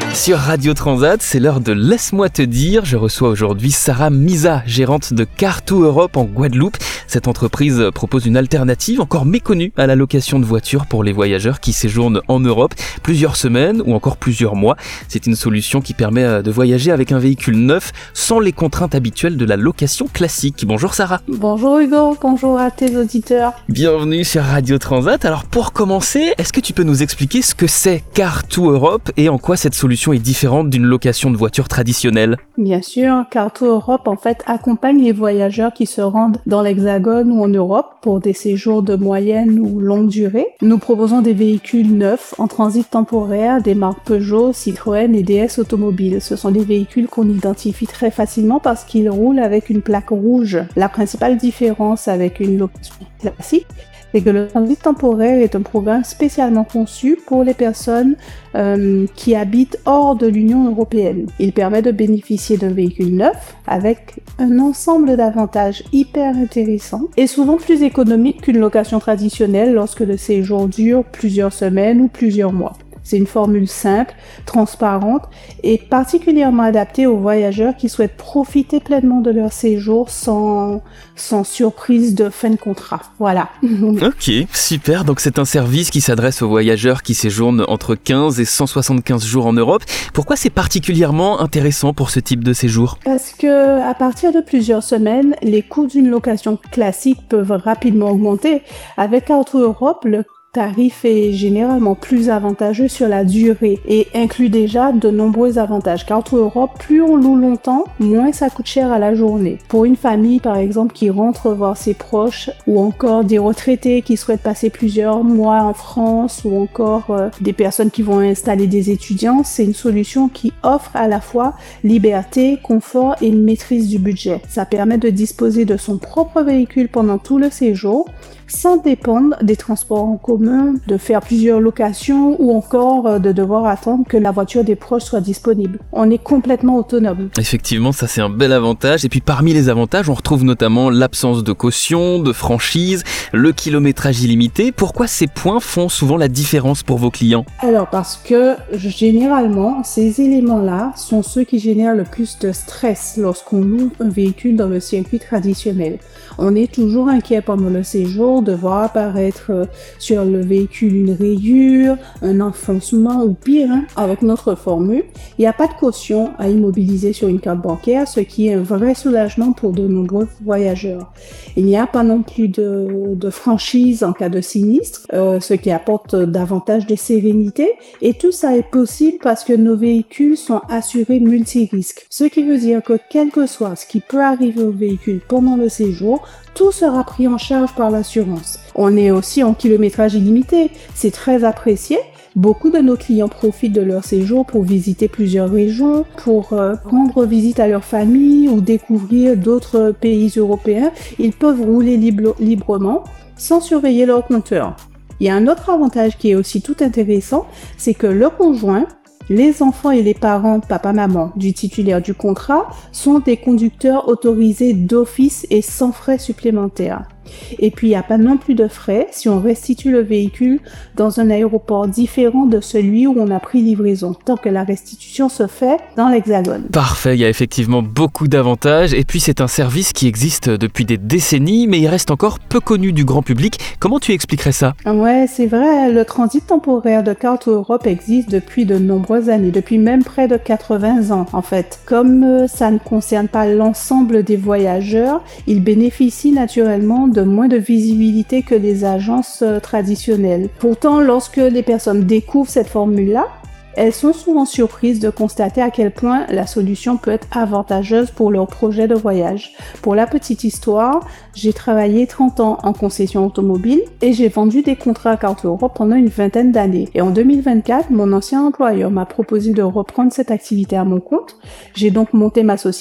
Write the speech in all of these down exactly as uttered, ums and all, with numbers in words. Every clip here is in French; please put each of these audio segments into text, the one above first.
Sur Radio Transat, c'est l'heure de Laisse-moi te dire. Je reçois aujourd'hui Sarah Misa, gérante de Car to Europe en Guadeloupe. Cette entreprise propose une alternative encore méconnue à la location de voitures pour les voyageurs qui séjournent en Europe plusieurs semaines ou encore plusieurs mois. C'est une solution qui permet de voyager avec un véhicule neuf sans les contraintes habituelles de la location classique. Bonjour Sarah. Bonjour Hugo, bonjour à tes auditeurs. Bienvenue sur Radio Transat. Alors pour commencer, est-ce que tu peux nous expliquer ce que c'est Car to Europe et en quoi cette solution est différente d'une location de voiture traditionnelle? Bien sûr, Car to Europe en fait accompagne les voyageurs qui se rendent dans l'Hexagone ou en Europe pour des séjours de moyenne ou longue durée. Nous proposons des véhicules neufs en transit temporaire des marques Peugeot, Citroën et D S Automobiles. Ce sont des véhicules qu'on identifie très facilement parce qu'ils roulent avec une plaque rouge. La principale différence avec une location classique, c'est que le transit temporaire est un programme spécialement conçu pour les personnes euh, qui habitent hors de l'Union européenne. Il permet de bénéficier d'un véhicule neuf avec un ensemble d'avantages hyper intéressants et souvent plus économiques qu'une location traditionnelle lorsque le séjour dure plusieurs semaines ou plusieurs mois. C'est une formule simple, transparente et particulièrement adaptée aux voyageurs qui souhaitent profiter pleinement de leur séjour sans, sans surprise de fin de contrat. Voilà. Ok, super. Donc c'est un service qui s'adresse aux voyageurs qui séjournent entre quinze et cent soixante-quinze jours en Europe. Pourquoi c'est particulièrement intéressant pour ce type de séjour? Parce que à partir de plusieurs semaines, les coûts d'une location classique peuvent rapidement augmenter. Avec Car to Europe, le tarif est généralement plus avantageux sur la durée et inclut déjà de nombreux avantages. Car to Europe, plus on loue longtemps, moins ça coûte cher à la journée. Pour une famille, par exemple, qui rentre voir ses proches, ou encore des retraités qui souhaitent passer plusieurs mois en France, ou encore euh, des personnes qui vont installer des étudiants, c'est une solution qui offre à la fois liberté, confort et une maîtrise du budget. Ça permet de disposer de son propre véhicule pendant tout le séjour, sans dépendre des transports en commun, de faire plusieurs locations ou encore de devoir attendre que la voiture des proches soit disponible. On est complètement autonome. Effectivement, ça c'est un bel avantage. Et puis parmi les avantages, on retrouve notamment l'absence de caution, de franchise, le kilométrage illimité. Pourquoi ces points font souvent la différence pour vos clients? Alors parce que généralement, ces éléments-là sont ceux qui génèrent le plus de stress lorsqu'on loue un véhicule dans le circuit traditionnel. On est toujours inquiet pendant le séjour de voir apparaître sur le véhicule une rayure, un enfoncement ou pire. Hein. Avec notre formule, il n'y a pas de caution à immobiliser sur une carte bancaire, ce qui est un vrai soulagement pour de nombreux voyageurs. Il n'y a pas non plus de, de franchise en cas de sinistre, euh, ce qui apporte davantage de sérénité. Et tout ça est possible parce que nos véhicules sont assurés multirisques. Ce qui veut dire que quel que soit ce qui peut arriver au véhicule pendant le séjour, tout sera pris en charge par l'assurance. On est aussi en kilométrage illimité. C'est très apprécié. Beaucoup de nos clients profitent de leur séjour pour visiter plusieurs régions, pour euh, rendre visite à leur famille ou découvrir d'autres pays européens. Ils peuvent rouler libre, librement sans surveiller leur compteur. Il y a un autre avantage qui est aussi tout intéressant, c'est que le conjoint, les enfants et les parents, papa-maman, du titulaire du contrat sont des conducteurs autorisés d'office et sans frais supplémentaires. Et puis, il n'y a pas non plus de frais si on restitue le véhicule dans un aéroport différent de celui où on a pris livraison, tant que la restitution se fait dans l'Hexagone. Parfait, il y a effectivement beaucoup d'avantages. Et puis, c'est un service qui existe depuis des décennies, mais il reste encore peu connu du grand public. Comment tu expliquerais ça? Ouais, c'est vrai. Le transit temporaire de Car to Europe existe depuis de nombreuses années, depuis même près de quatre-vingts ans, en fait. Comme euh, ça ne concerne pas l'ensemble des voyageurs, il bénéficie naturellement de moins de visibilité que les agences euh, traditionnelles. Pourtant, lorsque les personnes découvrent cette formule-là, elles sont souvent surprises de constater à quel point la solution peut être avantageuse pour leur projet de voyage. Pour la petite histoire, j'ai travaillé trente ans en concession automobile et j'ai vendu des contrats à Car to Europe pendant une vingtaine d'années. Et en deux mille vingt-quatre, mon ancien employeur m'a proposé de reprendre cette activité à mon compte. J'ai donc monté ma société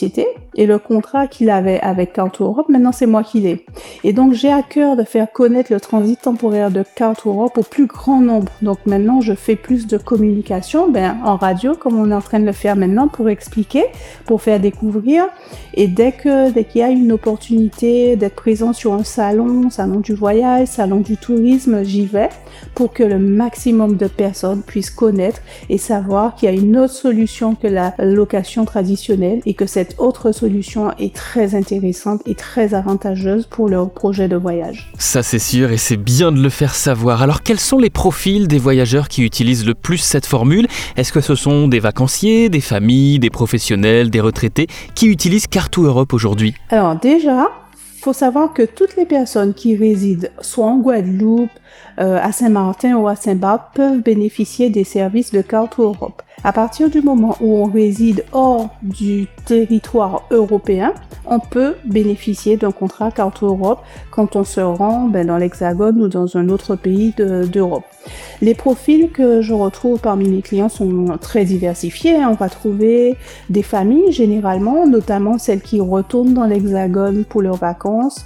Et le contrat qu'il avait avec Car to Europe, maintenant c'est moi qui l'ai. Et donc j'ai à cœur de faire connaître le transit temporaire de Car to Europe au plus grand nombre. Donc maintenant je fais plus de communication ben, en radio comme on est en train de le faire maintenant pour expliquer, pour faire découvrir. Et dès que dès qu'il y a une opportunité d'être présent sur un salon, salon du voyage, salon du tourisme, j'y vais pour que le maximum de personnes puissent connaître et savoir qu'il y a une autre solution que la location traditionnelle et que cette autre solution est très intéressante et très avantageuse pour leur projet de voyage. Ça c'est sûr et c'est bien de le faire savoir. Alors quels sont les profils des voyageurs qui utilisent le plus cette formule ? Est-ce que ce sont des vacanciers, des familles, des professionnels, des retraités qui utilisent Car to Europe aujourd'hui ? Alors déjà, il faut savoir que toutes les personnes qui résident soit en Guadeloupe, euh, à Saint-Martin ou à Saint-Barth peuvent bénéficier des services de Car to Europe. À partir du moment où on réside hors du territoire européen, on peut bénéficier d'un contrat Car to Europe quand on se rend ben, dans l'Hexagone ou dans un autre pays de, d'Europe. Les profils que je retrouve parmi mes clients sont très diversifiés. On va trouver des familles généralement, notamment celles qui retournent dans l'Hexagone pour leurs vacances,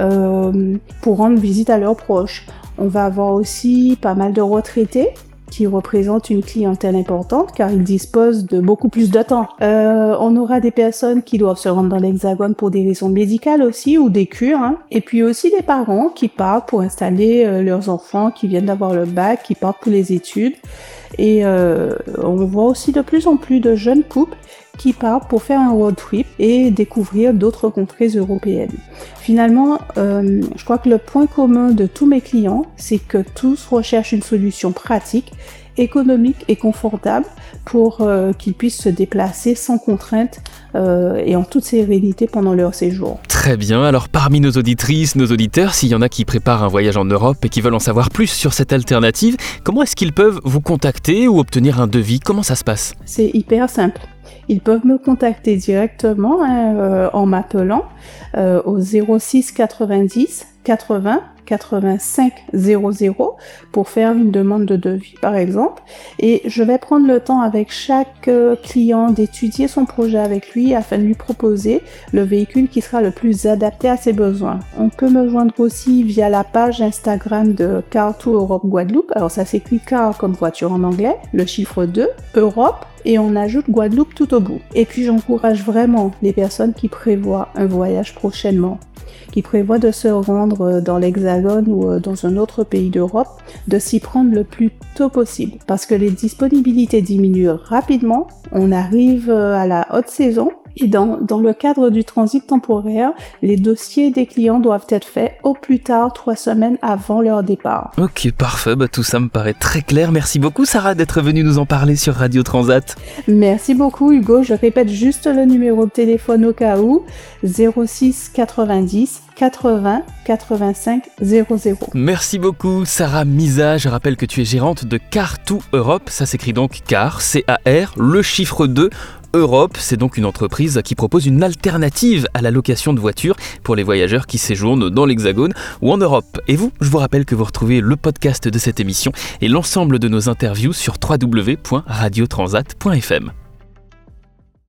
euh, pour rendre visite à leurs proches. On va avoir aussi pas mal de retraités qui représentent une clientèle importante car ils disposent de beaucoup plus de temps. Euh, on aura des personnes qui doivent se rendre dans l'Hexagone pour des raisons médicales aussi ou des cures, hein. Et puis aussi des parents qui partent pour installer euh, leurs enfants qui viennent d'avoir le bac, qui partent pour les études. Et euh, on voit aussi de plus en plus de jeunes couples qui partent pour faire un road trip et découvrir d'autres contrées européennes. Finalement, euh, je crois que le point commun de tous mes clients, c'est que tous recherchent une solution pratique, économique et confortable pour euh, qu'ils puissent se déplacer sans contrainte euh, et en toute sérénité pendant leur séjour. Très bien, alors parmi nos auditrices, nos auditeurs, s'il y en a qui préparent un voyage en Europe et qui veulent en savoir plus sur cette alternative, comment est-ce qu'ils peuvent vous contacter ou obtenir un devis ? Comment ça se passe ? C'est hyper simple. Ils peuvent me contacter directement hein, euh, en m'appelant euh, au zéro six quatre-vingt-dix quatre-vingts quatre-vingt-cinq zéro zéro pour faire une demande de devis par exemple. Et je vais prendre le temps avec chaque euh, client d'étudier son projet avec lui afin de lui proposer le véhicule qui sera le plus adapté à ses besoins. On peut me joindre aussi via la page Instagram de Car to Europe Guadeloupe. Alors ça s'écrit Car comme voiture en anglais, le chiffre deux, Europe, et on ajoute Guadeloupe tout au bout. Et puis j'encourage vraiment les personnes qui prévoient un voyage prochainement, qui prévoient de se rendre dans l'Hexagone ou dans un autre pays d'Europe, de s'y prendre le plus tôt possible. Parce que les disponibilités diminuent rapidement, on arrive à la haute saison, et dans, dans le cadre du transit temporaire, les dossiers des clients doivent être faits au plus tard trois semaines avant leur départ. Ok, parfait, bah, tout ça me paraît très clair. Merci beaucoup Sarah d'être venue nous en parler sur Radio Transat. Merci beaucoup Hugo, je répète juste le numéro de téléphone au cas où, zéro six quatre-vingt-dix quatre-vingts quatre-vingt-cinq zéro zéro. Merci beaucoup Sarah Misa, je rappelle que tu es gérante de Car to Europe, ça s'écrit donc Car, C A R, le chiffre deux, Europe, c'est donc une entreprise qui propose une alternative à la location de voitures pour les voyageurs qui séjournent dans l'Hexagone ou en Europe. Et vous, je vous rappelle que vous retrouvez le podcast de cette émission et l'ensemble de nos interviews sur w w w point radio transat point f m.